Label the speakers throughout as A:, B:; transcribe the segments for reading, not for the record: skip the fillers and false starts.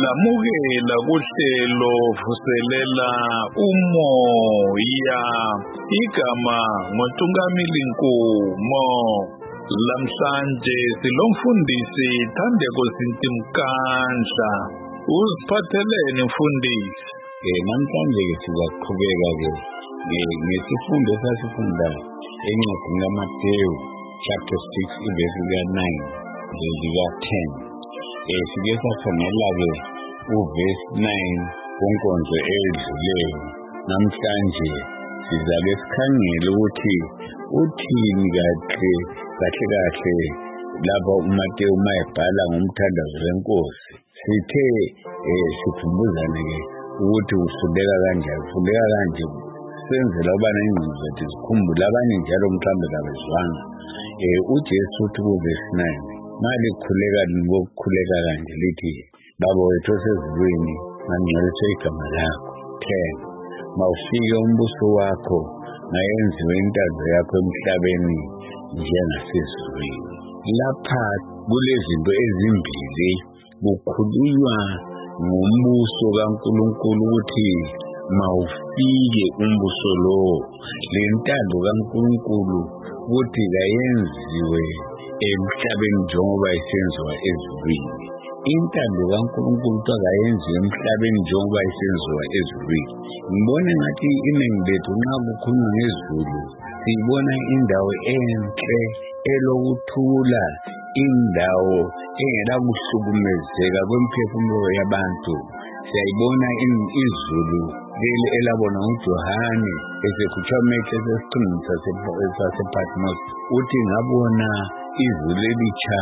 A: Silamukela kuhlelo vuselela umoya. Igama ngoNtungamili Nkomo. Lamhlanje silomfundisi Thandeko Zintimkandla. Uziphatheleni mfundisi?
B: Namhlanje sizaqhubeka ngesifundo esasifunda encwadini kaMateyu chapter 6 verse 9 lika 10. Sike sakhangela uverse 9 kunkondlo edluleyo. Namhlanje sizabe sikhangela ukuthi uthini kahle lapha uMateyu mayebhala ngomthandazo weNkosi. Sithe sikhumbuzane ukuthi ufundeka kanje senzela ubana ingqondo zethu zikhumbule abanye njalo mhlawumbe kabezwanga. uJesu uthi kuverse 9 malikhuleka ngokukhuleka kanje lithi Baba wethu osezulwini ngangcwelise igama lakho. 10 mawufike umbuso wakho ngayenziwe intando yakho emhlabeni njengasezulwini. Lapha kulezinto ezimbili kukhulunywa ngombuso kaNkulunkulu ukuthi mawufike umbuso lo, lentando kaNkulunkulu ukuthi kayenziwe emhlabeni njengoba isenziwa ezulwini. Intando kaNkulunkulu kayenziwe emhlabeni njengoba isenziwa ezulwini. Ngibona ngathi iningi lethu nxa kukhulunywa ngezulu sibona indawo enhle elokuthula, indawo engela kuhlukumezeka kwemphefumulo yabantu. Siyayibona izulu leli elabona uJohane esekhutshwa amehlo esesiqingini sasePatmos, uthi ngabona izulu elitsha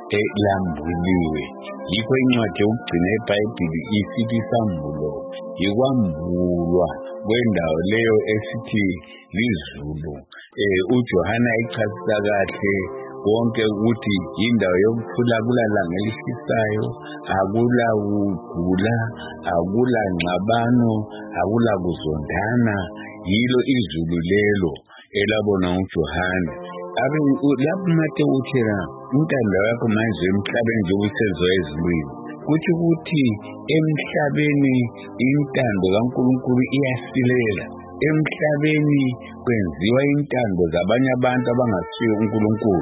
B: elambuliwe. Yikho incwadi yokugcina eBhayibhili isithi isambulo yikwambulwa kwendawo leyo esithi lizulu. uJohane ichasisa kahle konke ukuthi indawo yokuthula, akulalanga elishisayo, akula kugula, akula ngxabano, akula kuzondana. Yilo izulu lelo elabona uJohane. Lapho uMateyu uthi intando yakho manje emhlabeni njengoba isenziwa ezulwini, kuthi ukuthi emhlabeni intando kaNkulunkulu iyasilela. Emhlabeni kwenziwa intando zabanye abantu abangasiyo uNkulunkulu.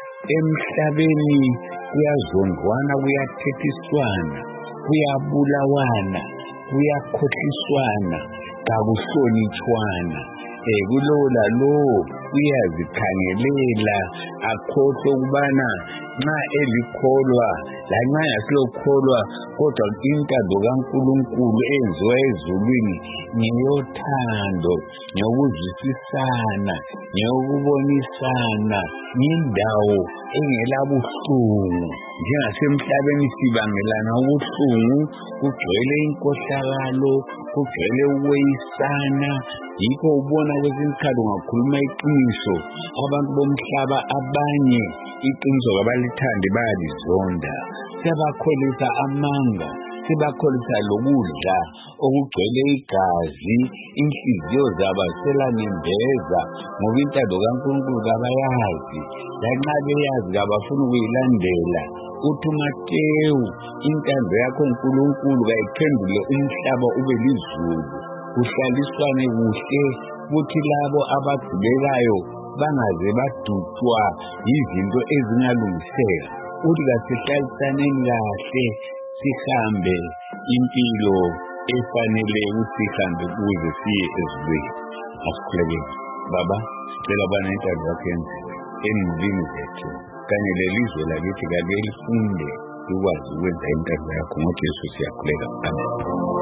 B: Emhlabeni kuyazondwana, kuyathethiswana, kuyabulawana, kuyakhohliswana, kakuhlonitshwana. Kulowo lalowo uyazikhangelela, akhohlwe ukubana nxa elikholwa lanxa yasilokholwa kodwa intando kaNkulunkulu eyenziwa ezulwini ngeyothando, ngeyokuzwisisana, ngeyokubonisana, indawo engela buhlungu. Njengasemhlabeni sibangelana ubuhlungu, kugcwele inkohlakalo, kugcwele ukweyisana. Yikho ubona kwesinye isikhathi ungakhuluma iqiniso, abantu bomhlaba abanye iqiniso kabalithandi bayalizonda. Siyabakholisa amanga, sibakholisa lokudla okugcwele igazi, inhliziyo zabo ziselanembeza ngoba intando kaNkulunkulu kabayazi. Lanxa beyazi kabafuni ukuyilandela. Uthi uMateyu intando yakho uNkulunkulu kayiphendule umhlaba ube lizulu, kuhlaliswane kuhle, futhi labo abagibelayo bangaze badutshwa yizinto ezingalungiseka. Uthi kasihlalisaneni kahle, sihambe impilo efanele ukuthi sihambe ukuze siye ezulwini. Asikhulekeni. Baba, sicela bana intando yakho yenziwe emulini zethu kanye lelizwe lakithi kake lifunde ukwazi ukwenza intando yakho. NgoJesu siyakhuleka. Amen.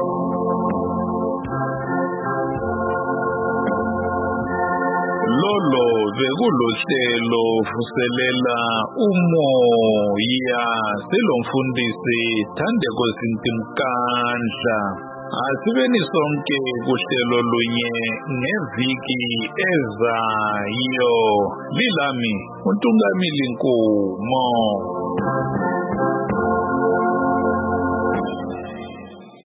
A: Lolo bekulohlelo vuselela umoya selomfundisi Thandeko Zintimkandla. Asibeni sonke kuhlelo lunye ngeviki ezayo. Lilami uNtungamili Nkomo.